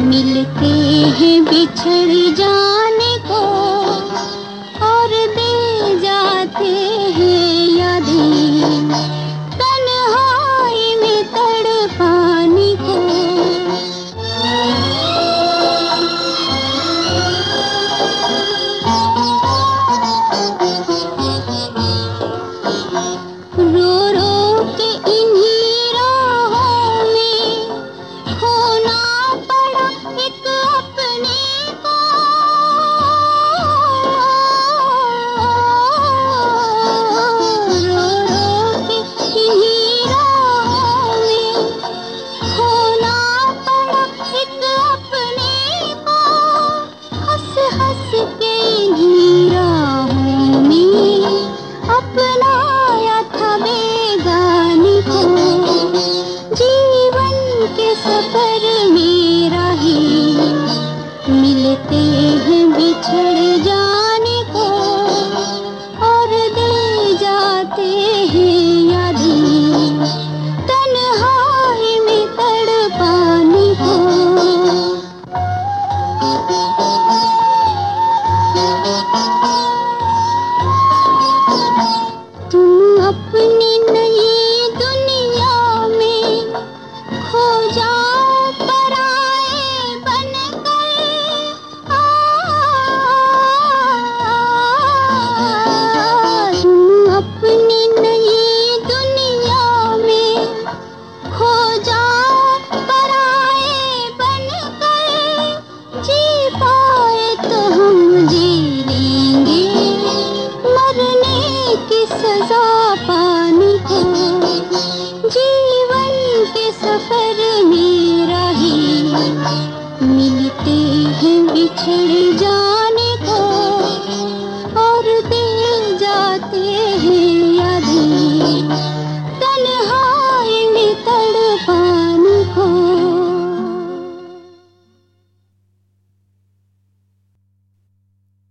मिलते हैं बिछड़ जाने को और दे जाते हैं यादें तन्हाई में तड़पाने को। रो रो के इन्हीं राहों में खोना पड़ा एक अपने को। रो रो के इन्हीं राहों में खोना पड़ा एक अपने को। हंस हंस के इन्हीं राहों में अपनाया था बेगानी को। जीवन के सफर में राहें मिलते हैं बिछड़ जाने को और दे जाते हैं यादें तन्हाई में तड़पाने को। तुम अपनी नई दुनिया में खो जाओ पराए बनकर। तुम अपनी नई दुनिया में खो जाओ पराए बनकर। जी पाए तो हम जी लेंगे मरने की सजा पाने को। जीवन के सफर में राहें मिलते हैं बिछड़ जा